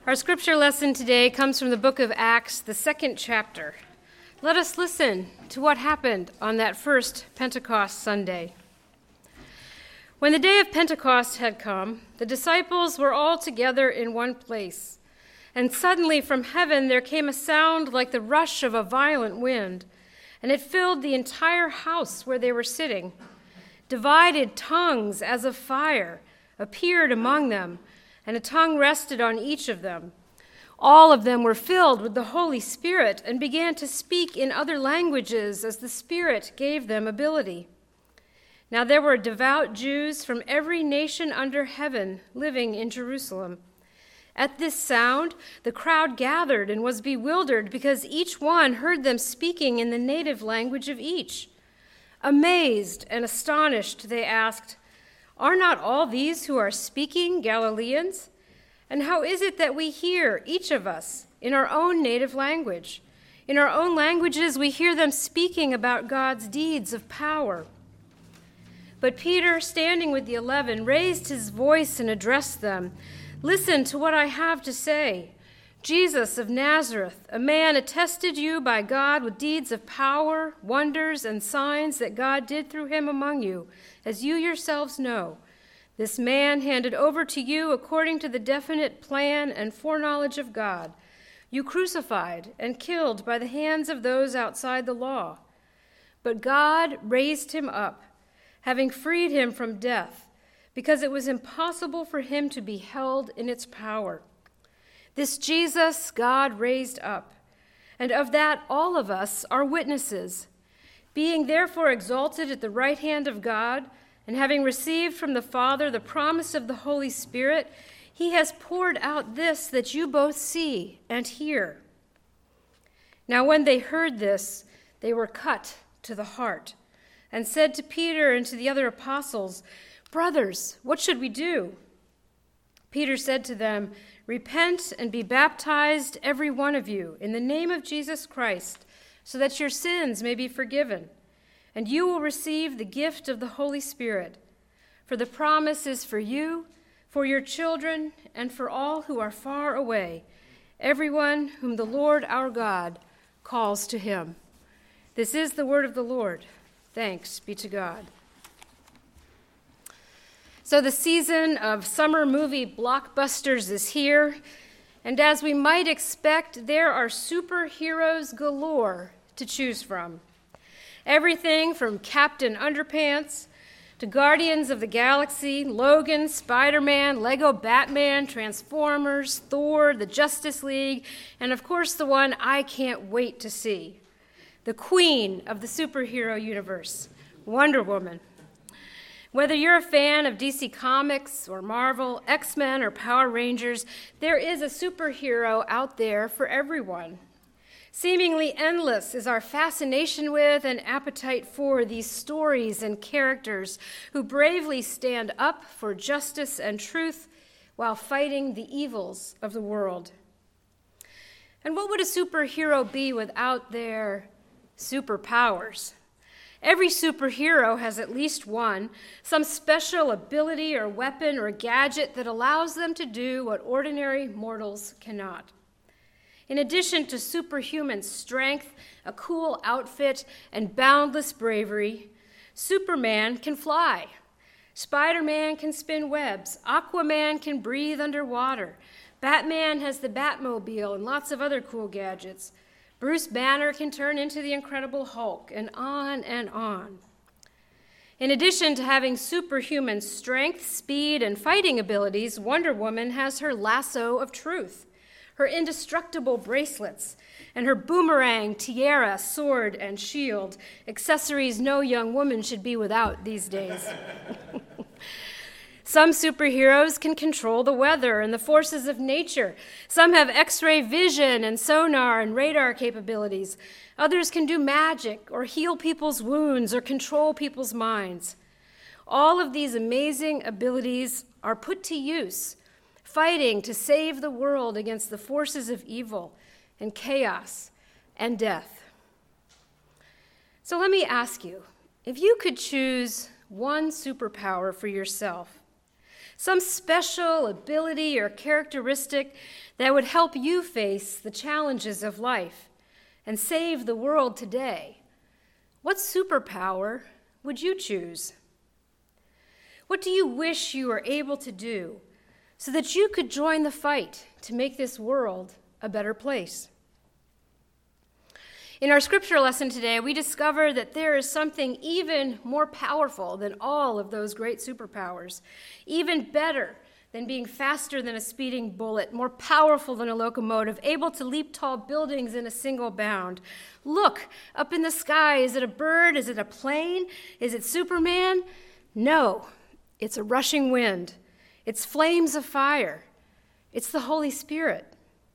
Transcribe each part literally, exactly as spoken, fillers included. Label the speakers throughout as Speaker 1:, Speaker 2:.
Speaker 1: Our scripture lesson today comes from the book of Acts, the second chapter. Let us listen to what happened on that first Pentecost Sunday. When the day of Pentecost had come, the disciples were all together in one place, and suddenly from heaven there came a sound like the rush of a violent wind, and it filled the entire house where they were sitting. Divided tongues as of fire appeared among them, and a tongue rested on each of them. All of them were filled with the Holy Spirit and began to speak in other languages as the Spirit gave them ability. Now there were devout Jews from every nation under heaven living in Jerusalem. At this sound, the crowd gathered and was bewildered because each one heard them speaking in the native language of each. Amazed and astonished, they asked, "Are not all these who are speaking Galileans? And how is it that we hear, each of us, in our own native language? In our own languages we hear them speaking about God's deeds of power." But Peter, standing with the eleven, raised his voice and addressed them. "Listen to what I have to say. Jesus of Nazareth, a man attested you by God with deeds of power, wonders, and signs that God did through him among you, as you yourselves know. This man handed over to you according to the definite plan and foreknowledge of God, you crucified and killed by the hands of those outside the law. But God raised him up, having freed him from death, because it was impossible for him to be held in its power. This Jesus God raised up, and of that all of us are witnesses. Being therefore exalted at the right hand of God, and having received from the Father the promise of the Holy Spirit, he has poured out this that you both see and hear." Now when they heard this, they were cut to the heart, and said to Peter and to the other apostles, "Brothers, what should we do?" Peter said to them, "Repent and be baptized, every one of you, in the name of Jesus Christ, so that your sins may be forgiven, and you will receive the gift of the Holy Spirit. For the promise is for you, for your children, and for all who are far away, everyone whom the Lord our God calls to him." This is the word of the Lord. Thanks be to God. So the season of summer movie blockbusters is here, and as we might expect, there are superheroes galore to choose from. Everything from Captain Underpants to Guardians of the Galaxy, Logan, Spider-Man, Lego Batman, Transformers, Thor, the Justice League, and of course the one I can't wait to see, the queen of the superhero universe, Wonder Woman. Whether you're a fan of D C Comics or Marvel, X-Men or Power Rangers, there is a superhero out there for everyone. Seemingly endless is our fascination with and appetite for these stories and characters who bravely stand up for justice and truth while fighting the evils of the world. And what would a superhero be without their superpowers? Every superhero has at least one, some special ability or weapon or gadget that allows them to do what ordinary mortals cannot. In addition to superhuman strength, a cool outfit, and boundless bravery, Superman can fly. Spider-Man can spin webs. Aquaman can breathe underwater. Batman has the Batmobile and lots of other cool gadgets. Bruce Banner can turn into the Incredible Hulk, and on and on. In addition to having superhuman strength, speed, and fighting abilities, Wonder Woman has her lasso of truth, her indestructible bracelets, and her boomerang, tiara, sword, and shield, accessories no young woman should be without these days. Some superheroes can control the weather and the forces of nature. Some have X-ray vision and sonar and radar capabilities. Others can do magic or heal people's wounds or control people's minds. All of these amazing abilities are put to use, fighting to save the world against the forces of evil and chaos and death. So let me ask you, if you could choose one superpower for yourself, some special ability or characteristic that would help you face the challenges of life and save the world today, what superpower would you choose? What do you wish you were able to do so that you could join the fight to make this world a better place? In our scripture lesson today, we discover that there is something even more powerful than all of those great superpowers, even better than being faster than a speeding bullet, more powerful than a locomotive, able to leap tall buildings in a single bound. Look, up in the sky, is it a bird? Is it a plane? Is it Superman? No, it's a rushing wind. It's flames of fire. It's the Holy Spirit.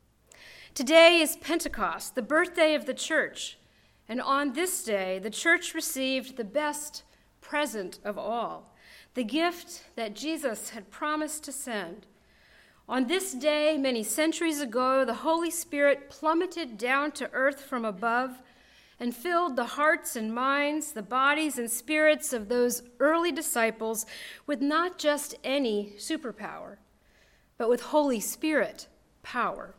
Speaker 1: Today is Pentecost, the birthday of the church, and on this day, the church received the best present of all, the gift that Jesus had promised to send. On this day, many centuries ago, the Holy Spirit plummeted down to earth from above and filled the hearts and minds, the bodies and spirits of those early disciples with not just any superpower, but with Holy Spirit power.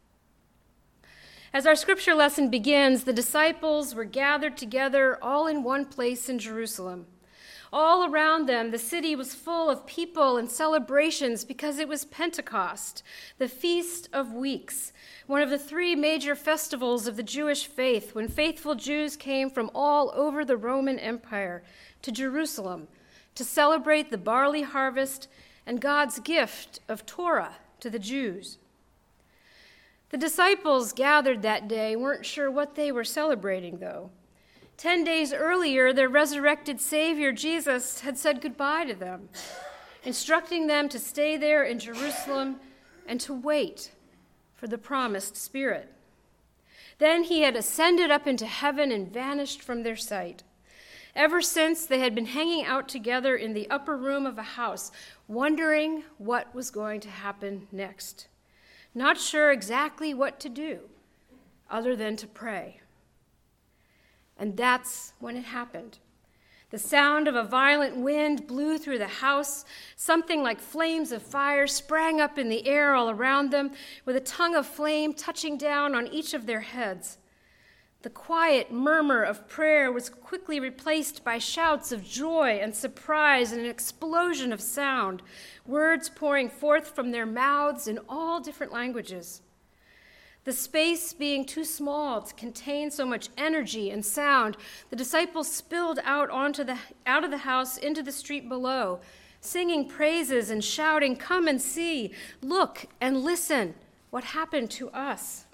Speaker 1: As our scripture lesson begins, the disciples were gathered together all in one place in Jerusalem. All around them, the city was full of people and celebrations because it was Pentecost, the Feast of Weeks, one of the three major festivals of the Jewish faith, when faithful Jews came from all over the Roman Empire to Jerusalem to celebrate the barley harvest and God's gift of Torah to the Jews. The disciples gathered that day weren't sure what they were celebrating, though. Ten days earlier, their resurrected Savior, Jesus, had said goodbye to them, instructing them to stay there in Jerusalem and to wait for the promised Spirit. Then he had ascended up into heaven and vanished from their sight. Ever since, they had been hanging out together in the upper room of a house, wondering what was going to happen next. Not sure exactly what to do other than to pray. And that's when it happened. The sound of a violent wind blew through the house. Something like flames of fire sprang up in the air all around them, with a tongue of flame touching down on each of their heads. The quiet murmur of prayer was quickly replaced by shouts of joy and surprise and an explosion of sound, words pouring forth from their mouths in all different languages. The space being too small to contain so much energy and sound, the disciples spilled out onto the out of the house into the street below, singing praises and shouting, "Come and see, look and listen what happened to us."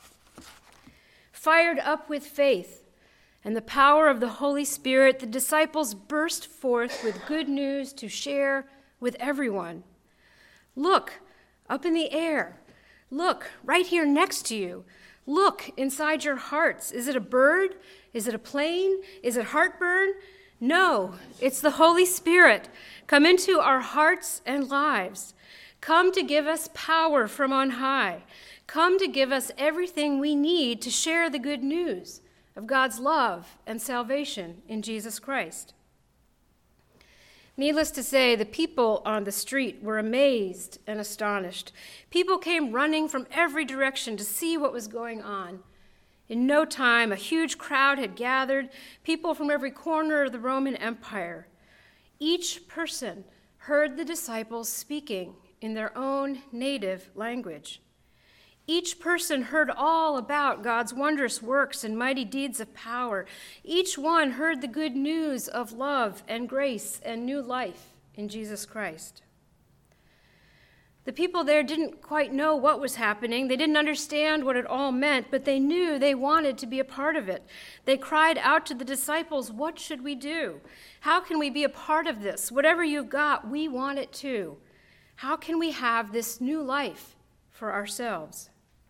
Speaker 1: Fired up with faith and the power of the Holy Spirit, the disciples burst forth with good news to share with everyone. Look, up in the air. Look, right here next to you. Look inside your hearts. Is it a bird? Is it a plane? Is it heartburn? No, it's the Holy Spirit. Come into our hearts and lives. Come to give us power from on high. Come to give us everything we need to share the good news of God's love and salvation in Jesus Christ. Needless to say, the people on the street were amazed and astonished. People came running from every direction to see what was going on. In no time, a huge crowd had gathered, people from every corner of the Roman Empire. Each person heard the disciples speaking in their own native language. Each person heard all about God's wondrous works and mighty deeds of power. Each one heard the good news of love and grace and new life in Jesus Christ. The people there didn't quite know what was happening. They didn't understand what it all meant, but they knew they wanted to be a part of it. They cried out to the disciples, "What should we do? How can we be a part of this? Whatever you've got, we want it too. How can we have this new life for ourselves?"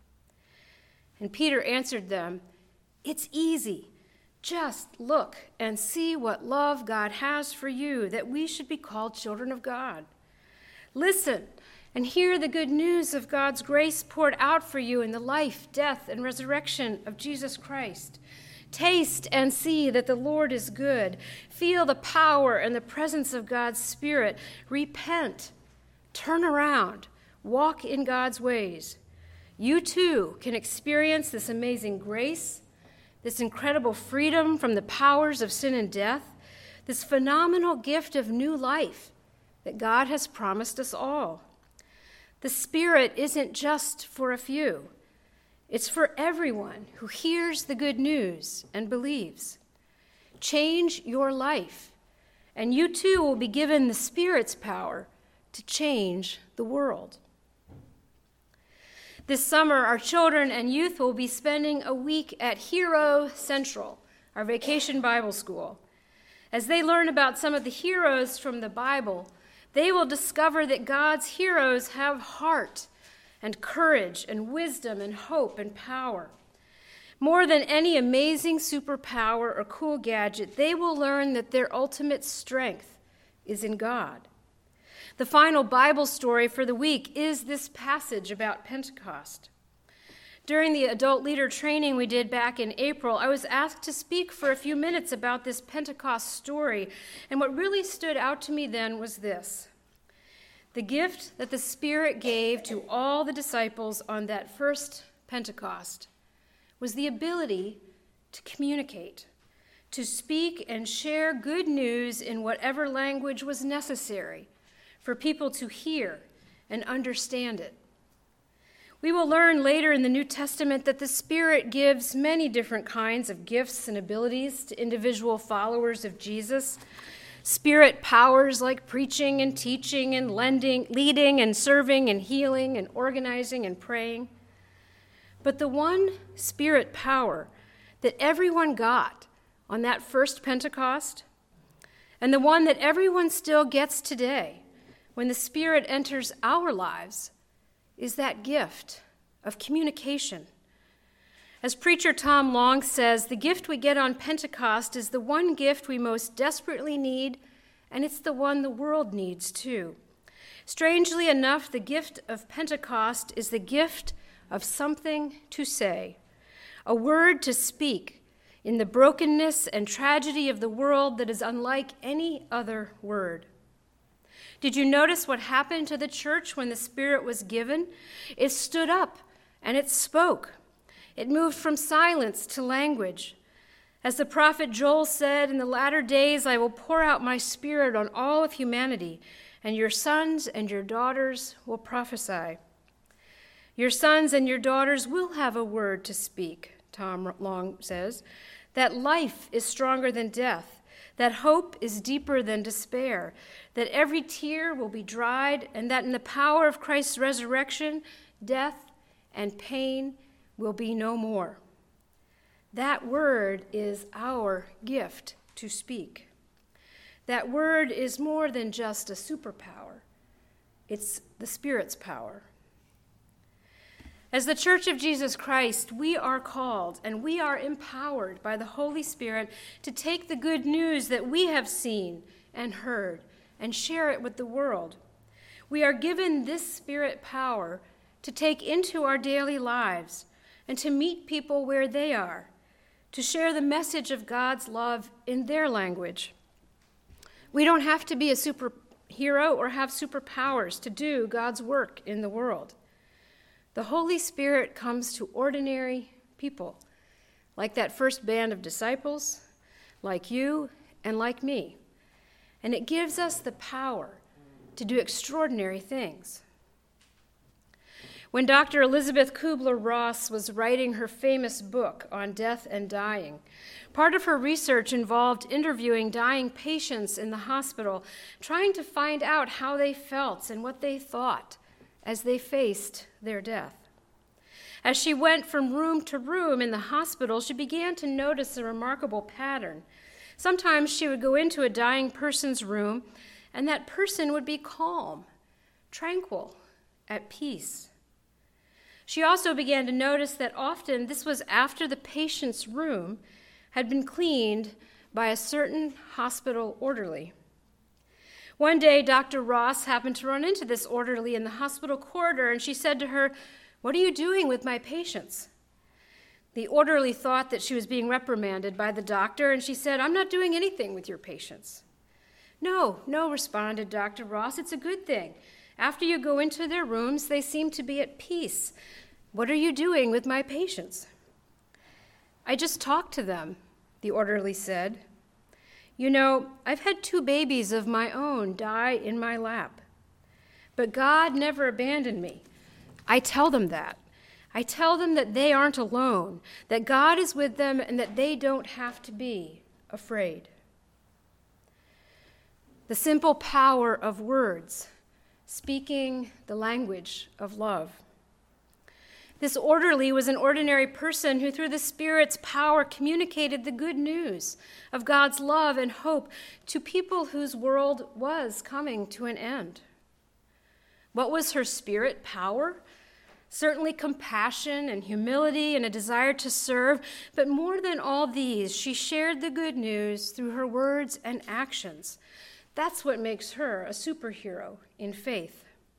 Speaker 1: And Peter answered them, "It's easy. Just look and see what love God has for you, that we should be called children of God. Listen and hear the good news of God's grace poured out for you in the life, death, and resurrection of Jesus Christ. Taste and see that the Lord is good. Feel the power and the presence of God's Spirit. Repent, turn around, walk in God's ways. You too can experience this amazing grace, this incredible freedom from the powers of sin and death, this phenomenal gift of new life that God has promised us all. The Spirit isn't just for a few. It's for everyone who hears the good news and believes. Change your life, and you too will be given the Spirit's power to change the world. This summer, our children and youth will be spending a week at Hero Central, our vacation Bible school. As they learn about some of the heroes from the Bible, they will discover that God's heroes have heart and courage and wisdom and hope and power. More than any amazing superpower or cool gadget, they will learn that their ultimate strength is in God. The final Bible story for the week is this passage about Pentecost. During the adult leader training we did back in April, I was asked to speak for a few minutes about this Pentecost story, and what really stood out to me then was this. The gift that the Spirit gave to all the disciples on that first Pentecost was the ability to communicate, to speak and share good news in whatever language was necessary for people to hear and understand it. We will learn later in the New Testament that the Spirit gives many different kinds of gifts and abilities to individual followers of Jesus. Spirit powers like preaching and teaching and lending, leading and serving and healing and organizing and praying. But the one Spirit power that everyone got on that first Pentecost, and the one that everyone still gets today when the Spirit enters our lives, is that gift of communication. As preacher Tom Long says, the gift we get on Pentecost is the one gift we most desperately need, and it's the one the world needs too. Strangely enough, the gift of Pentecost is the gift of something to say, a word to speak in the brokenness and tragedy of the world that is unlike any other word. Did you notice what happened to the church when the Spirit was given? It stood up and it spoke. It moved from silence to language. As the prophet Joel said, in the latter days I will pour out my Spirit on all of humanity, and your sons and your daughters will prophesy. Your sons and your daughters will have a word to speak, Tom Long says, that life is stronger than death, that hope is deeper than despair, that every tear will be dried, and that in the power of Christ's resurrection, death and pain will be no more. That word is our gift to speak. That word is more than just a superpower. It's the Spirit's power. As the Church of Jesus Christ, we are called and we are empowered by the Holy Spirit to take the good news that we have seen and heard and share it with the world. We are given this Spirit power to take into our daily lives and to meet people where they are, to share the message of God's love in their language. We don't have to be a superhero or have superpowers to do God's work in the world. The Holy Spirit comes to ordinary people, like that first band of disciples, like you and like me. And it gives us the power to do extraordinary things. When Doctor Elizabeth Kubler-Ross was writing her famous book on death and dying, part of her research involved interviewing dying patients in the hospital, trying to find out how they felt and what they thought as they faced their death. As she went from room to room in the hospital, she began to notice a remarkable pattern. Sometimes she would go into a dying person's room, and that person would be calm, tranquil, at peace. She also began to notice that often this was after the patient's room had been cleaned by a certain hospital orderly. One day, Doctor Ross happened to run into this orderly in the hospital corridor, and she said to her, "What are you doing with my patients?" The orderly thought that she was being reprimanded by the doctor, and she said, "I'm not doing anything with your patients." "No, no," responded Doctor Ross, "it's a good thing. After you go into their rooms, they seem to be at peace. What are you doing with my patients?" "I just talked to them," the orderly said. "You know, I've had two babies of my own die in my lap. But God never abandoned me. I tell them that. I tell them that they aren't alone, that God is with them, and that they don't have to be afraid." The simple power of words, speaking the language of love. This orderly was an ordinary person who, through the Spirit's power, communicated the good news of God's love and hope to people whose world was coming to an end. What was her spirit power? Certainly compassion and humility and a desire to serve, but more than all these, she shared the good news through her words and actions. That's what makes her a superhero in faith.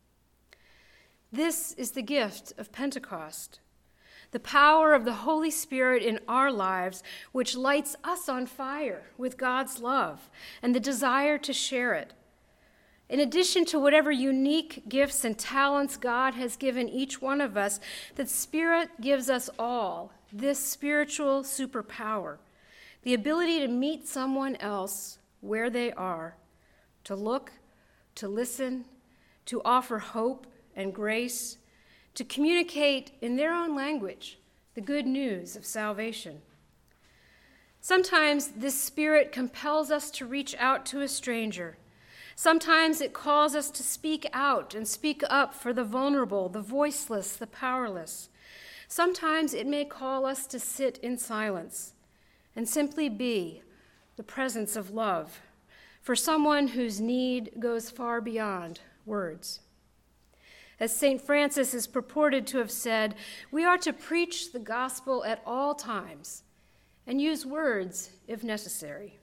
Speaker 1: This is the gift of Pentecost, the power of the Holy Spirit in our lives, which lights us on fire with God's love and the desire to share it. In addition to whatever unique gifts and talents God has given each one of us, the Spirit gives us all this spiritual superpower, the ability to meet someone else where they are, to look, to listen, to offer hope and grace, to communicate in their own language the good news of salvation. Sometimes this Spirit compels us to reach out to a stranger. Sometimes it calls us to speak out and speak up for the vulnerable, the voiceless, the powerless. Sometimes it may call us to sit in silence and simply be the presence of love for someone whose need goes far beyond words. As Saint Francis is purported to have said, we are to preach the gospel at all times and use words if necessary.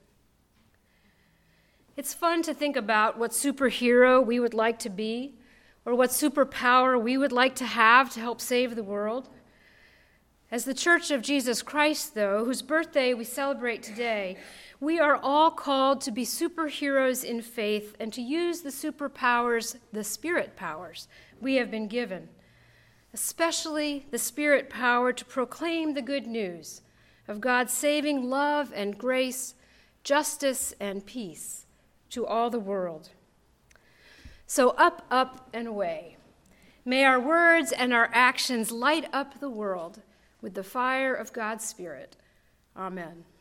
Speaker 1: It's fun to think about what superhero we would like to be, or what superpower we would like to have to help save the world. As the Church of Jesus Christ, though, whose birthday we celebrate today, we are all called to be superheroes in faith and to use the superpowers, the spirit powers, we have been given, especially the spirit power to proclaim the good news of God's saving love and grace, justice and peace to all the world. So up, up, and away. May our words and our actions light up the world with the fire of God's Spirit. Amen.